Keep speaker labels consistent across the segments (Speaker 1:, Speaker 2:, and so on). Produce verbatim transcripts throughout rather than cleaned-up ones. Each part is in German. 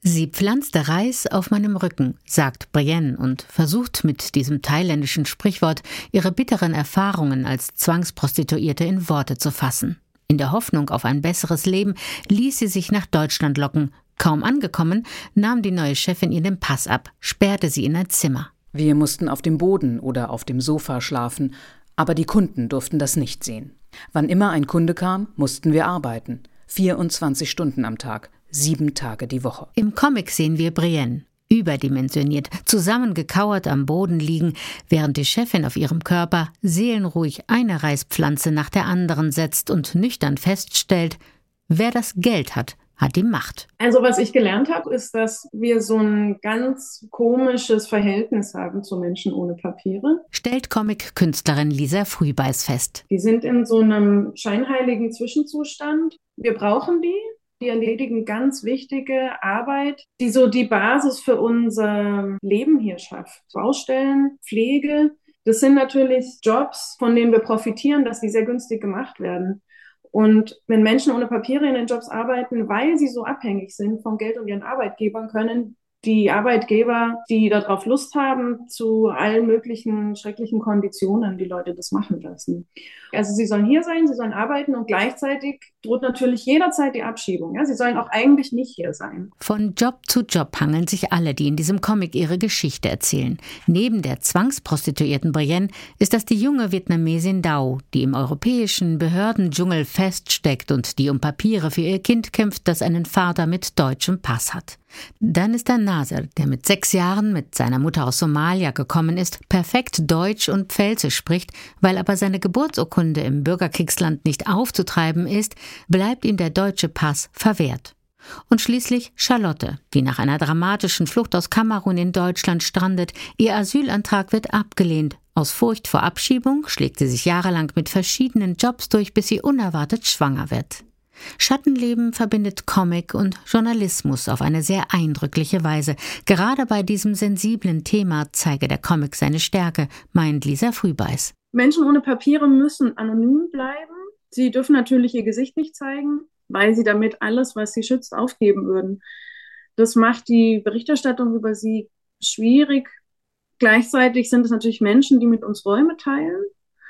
Speaker 1: Sie pflanzte Reis auf meinem Rücken, sagt Brienne und versucht mit diesem thailändischen Sprichwort ihre bitteren Erfahrungen als Zwangsprostituierte in Worte zu fassen. In der Hoffnung auf ein besseres Leben ließ sie sich nach Deutschland locken. Kaum angekommen, nahm die neue Chefin ihr den Pass ab, sperrte sie in ein Zimmer.
Speaker 2: Wir mussten auf dem Boden oder auf dem Sofa schlafen, aber die Kunden durften das nicht sehen. Wann immer ein Kunde kam, mussten wir arbeiten. vierundzwanzig Stunden am Tag, sieben Tage die Woche.
Speaker 1: Im Comic sehen wir Brienne, überdimensioniert, zusammengekauert am Boden liegen, während die Chefin auf ihrem Körper seelenruhig eine Reispflanze nach der anderen setzt und nüchtern feststellt, wer das Geld hat, hat die Macht.
Speaker 3: Also was ich gelernt habe, ist, dass wir so ein ganz komisches Verhältnis haben zu Menschen ohne Papiere.
Speaker 1: Stellt Comic-Künstlerin Lisa Frühbeiß fest.
Speaker 3: Die sind in so einem scheinheiligen Zwischenzustand. Wir brauchen die. Die erledigen ganz wichtige Arbeit, die so die Basis für unser Leben hier schafft. Baustellen, Pflege, das sind natürlich Jobs, von denen wir profitieren, dass die sehr günstig gemacht werden. Und wenn Menschen ohne Papiere in den Jobs arbeiten, weil sie so abhängig sind vom Geld und ihren Arbeitgebern, können die Arbeitgeber, die darauf Lust haben, zu allen möglichen schrecklichen Konditionen die Leute das machen lassen. Also sie sollen hier sein, sie sollen arbeiten und gleichzeitig droht natürlich jederzeit die Abschiebung. Ja, sie sollen auch eigentlich nicht hier sein.
Speaker 1: Von Job zu Job hangeln sich alle, die in diesem Comic ihre Geschichte erzählen. Neben der Zwangsprostituierten Brienne ist das die junge Vietnamesin Dao, die im europäischen Behördendschungel feststeckt und die um Papiere für ihr Kind kämpft, das einen Vater mit deutschem Pass hat. Dann ist da Nasser, der mit sechs Jahren mit seiner Mutter aus Somalia gekommen ist, perfekt Deutsch und Pfälzisch spricht, weil aber seine Geburtsurkunde im Bürgerkriegsland nicht aufzutreiben ist, bleibt ihm der deutsche Pass verwehrt. Und schließlich Charlotte, die nach einer dramatischen Flucht aus Kamerun in Deutschland strandet. Ihr Asylantrag wird abgelehnt. Aus Furcht vor Abschiebung schlägt sie sich jahrelang mit verschiedenen Jobs durch, bis sie unerwartet schwanger wird. Schattenleben verbindet Comic und Journalismus auf eine sehr eindrückliche Weise. Gerade bei diesem sensiblen Thema zeige der Comic seine Stärke, meint Lisa Frühbeiß.
Speaker 3: Menschen ohne Papiere müssen anonym bleiben. Sie dürfen natürlich ihr Gesicht nicht zeigen, weil sie damit alles, was sie schützt, aufgeben würden. Das macht die Berichterstattung über sie schwierig. Gleichzeitig sind es natürlich Menschen, die mit uns Räume teilen.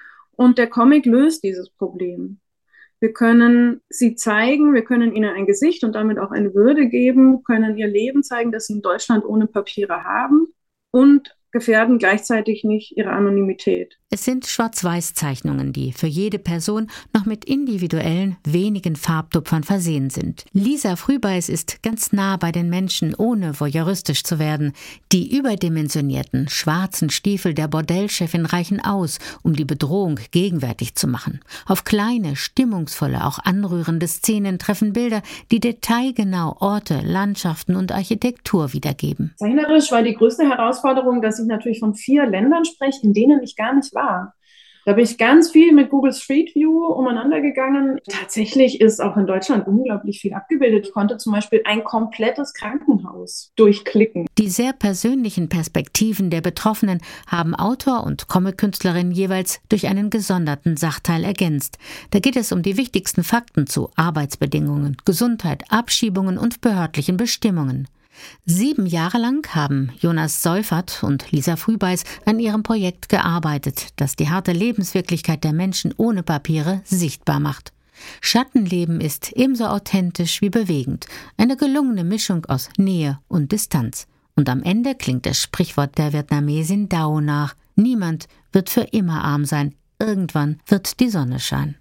Speaker 3: Und der Comic löst dieses Problem. Wir können sie zeigen, wir können ihnen ein Gesicht und damit auch eine Würde geben, können ihr Leben zeigen, das sie in Deutschland ohne Papiere haben und gefährden gleichzeitig nicht ihre Anonymität.
Speaker 1: Es sind Schwarz-Weiß-Zeichnungen, die für jede Person noch mit individuellen, wenigen Farbtupfern versehen sind. Lisa Frühbeiß ist ganz nah bei den Menschen, ohne voyeuristisch zu werden. Die überdimensionierten, schwarzen Stiefel der Bordellchefin reichen aus, um die Bedrohung gegenwärtig zu machen. Auf kleine, stimmungsvolle, auch anrührende Szenen treffen Bilder, die detailgenau Orte, Landschaften und Architektur wiedergeben.
Speaker 3: Zeichnerisch war die größte Herausforderung, dass ich natürlich von vier Ländern spreche, in denen ich gar nicht war. Da bin ich ganz viel mit Google Street View umeinander gegangen. Tatsächlich ist auch in Deutschland unglaublich viel abgebildet. Ich konnte zum Beispiel ein komplettes Krankenhaus durchklicken.
Speaker 1: Die sehr persönlichen Perspektiven der Betroffenen haben Autor und Comic-Künstlerin jeweils durch einen gesonderten Sachteil ergänzt. Da geht es um die wichtigsten Fakten zu Arbeitsbedingungen, Gesundheit, Abschiebungen und behördlichen Bestimmungen. Sieben Jahre lang haben Jonas Seufert und Lisa Frühbeiß an ihrem Projekt gearbeitet, das die harte Lebenswirklichkeit der Menschen ohne Papiere sichtbar macht. Schattenleben ist ebenso authentisch wie bewegend, eine gelungene Mischung aus Nähe und Distanz. Und am Ende klingt das Sprichwort der Vietnamesin Dao nach: Niemand wird für immer arm sein, irgendwann wird die Sonne scheinen.